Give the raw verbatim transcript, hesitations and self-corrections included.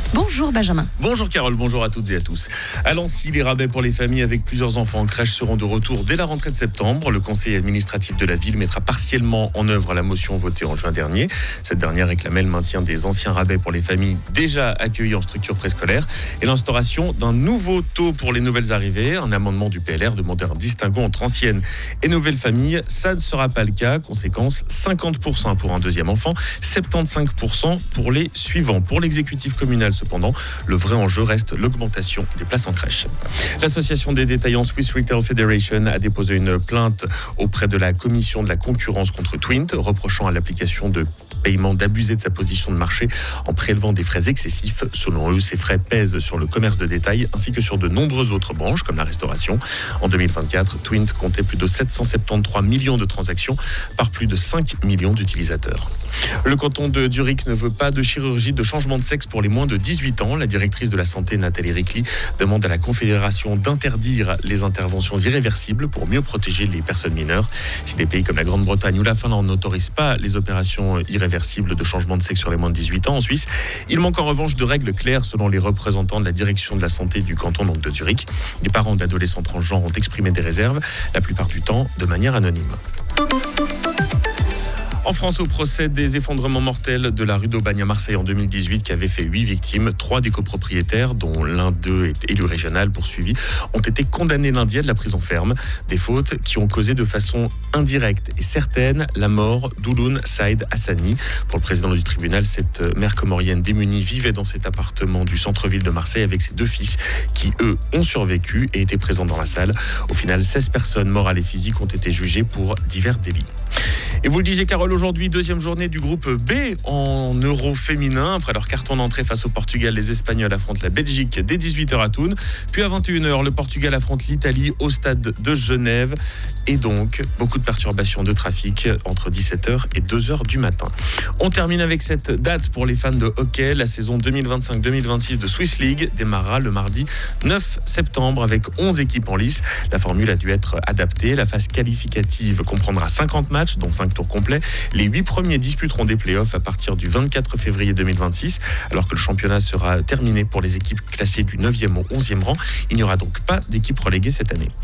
Bonjour Benjamin. Bonjour Carole, bonjour à toutes et à tous. À Lancy, les rabais pour les familles avec plusieurs enfants en crèche seront de retour dès la rentrée de septembre. Le conseil administratif de la ville mettra partiellement en œuvre la motion votée en juin dernier. Cette dernière réclamait le maintien des anciens rabais pour les familles déjà accueillies en structure préscolaire et l'instauration d'un nouveau taux pour les nouvelles arrivées. Un amendement du P L R demandait un distinguo entre anciennes et nouvelles familles. Ça ne sera pas le cas. Conséquence, cinquante pour cent pour un deuxième enfant, soixante-quinze pour cent pour les suivants. Pour l'exécutif communal, cependant, le vrai enjeu reste l'augmentation des places en crèche. L'association des détaillants Swiss Retail Federation a déposé une plainte auprès de la commission de la concurrence contre Twint, reprochant à l'application de paiement d'abuser de sa position de marché en prélevant des frais excessifs. Selon eux, ces frais pèsent sur le commerce de détail ainsi que sur de nombreuses autres branches comme la restauration. En deux mille vingt-quatre, Twint comptait plus de sept cent soixante-treize millions de transactions par plus de cinq millions d'utilisateurs. Le canton de Zurich ne veut pas de chirurgie de changement de sexe pour les moins de dix-huit ans. La directrice de la santé, Nathalie Ricli, demande à la Confédération d'interdire les interventions irréversibles pour mieux protéger les personnes mineures. Si des pays comme la Grande-Bretagne ou la Finlande n'autorisent pas les opérations irréversibles de changement de sexe sur les moins de dix-huit ans, en Suisse, il manque en revanche de règles claires selon les représentants de la direction de la santé du canton donc de Zurich. Les parents d'adolescents transgenres ont exprimé des réserves, la plupart du temps de manière anonyme. En France, au procès des effondrements mortels de la rue d'Aubagne à Marseille en deux mille dix-huit, qui avait fait huit victimes, trois des copropriétaires, dont l'un d'eux est élu régional poursuivi, ont été condamnés lundi à de la prison ferme. Des fautes qui ont causé de façon indirecte et certaine la mort d'Ouloun Saïd Hassani. Pour le président du tribunal, cette mère comorienne démunie vivait dans cet appartement du centre-ville de Marseille avec ses deux fils qui, eux, ont survécu et étaient présents dans la salle. Au final, seize personnes morales et physiques ont été jugées pour divers délits. Et vous le disiez Carole, aujourd'hui, deuxième journée du groupe B en Euro féminin. Après leur carton d'entrée face au Portugal, les Espagnols affrontent la Belgique dès dix-huit heures à Thun. Puis à vingt et une heures, le Portugal affronte l'Italie au stade de Genève. Et donc, beaucoup de perturbations de trafic entre dix-sept heures et deux heures du matin. On termine avec cette date pour les fans de hockey. La saison deux mille vingt-cinq deux mille vingt-six de Swiss League démarrera le mardi neuf septembre avec onze équipes en lice. La formule a dû être adaptée. La phase qualificative comprendra cinquante matchs, dont cinq tours complets. Les huit premiers disputeront des playoffs à partir du vingt-quatre février deux mille vingt-six, alors que le championnat sera terminé pour les équipes classées du neuvième au onzième rang. Il n'y aura donc pas d'équipe reléguée cette année.